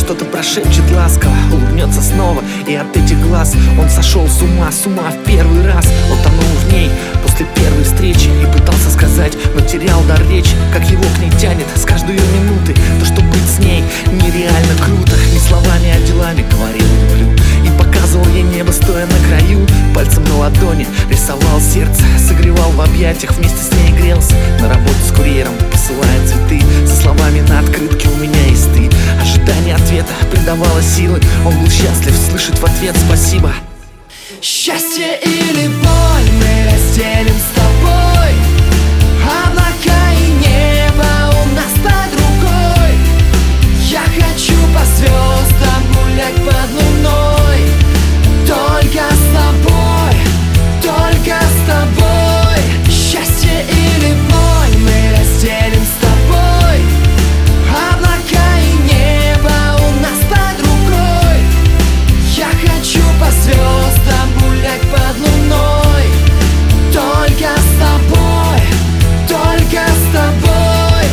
что-то прошепчет ласково, улыбнется снова, и от этих глаз он сошел с ума в первый раз. Он тонул в ней после первой встречи и пытался сказать, но терял дар речи. Как его к ней тянет с каждой ее минуты, то что быть с ней нереально круто. Не словами, а делами говорил люблю, и показывал ей небо, стоя на краю. Пальцем на ладони рисовал сердце, согревал в объятиях, вместе с ней грелся. На работе с курьером посылая цветы, со словами на открытке «у меня есть ты». Ожидание ответа придавало силы, он был счастлив слышать в ответ «спасибо». Счастье или боль мы разделим с тобой, облака и небо у нас под рукой. Я хочу по звездам гулять под луной, только с тобой, только с тобой. Счастье или боль мы разделим с тобой, облака и небо у нас под рукой. Я хочу по звездам гулять под луной, только с тобой, только с тобой.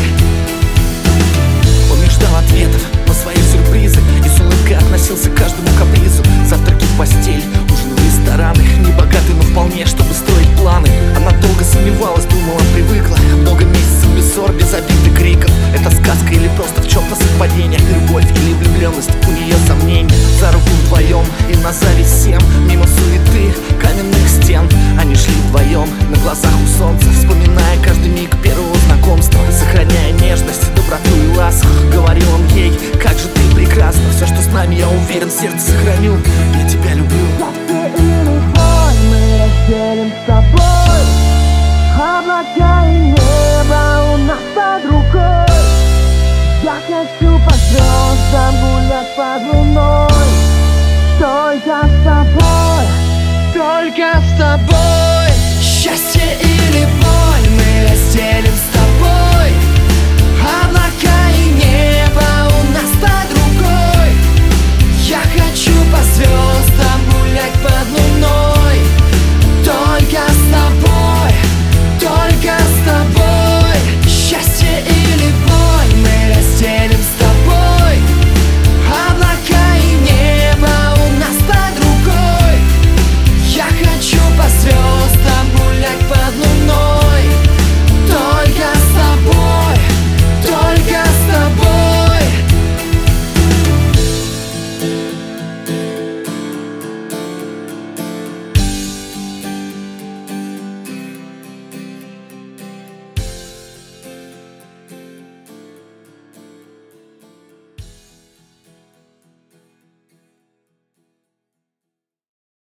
Он не ждал ответов на свои сюрпризы и с улыбкой относился к каждому капризу. Завтраки в постель, ужины в рестораны, не богатый, но вполне, чтобы строить планы. Она долго сомневалась, думала, привыкла. Много месяцев без ссор, без обид и криков. Это сказка или просто в чем-то совпадение? Любовь или влюбленность, у нее сомнения. За руку вдвоем и на зависть всем, мимо суеты каменных стен. Они шли вдвоем на глазах у солнца, вспоминая каждый миг первого знакомства, сохраняя нежность, доброту и ласку. Говорил он ей, как же ты прекрасна, все, что с нами, я уверен, сердце сохраню. Я тебя люблю. Счастье или боль мы разделим с тобой, облака и небо у нас под рукой. Я хочу по звездам гулять под луной, только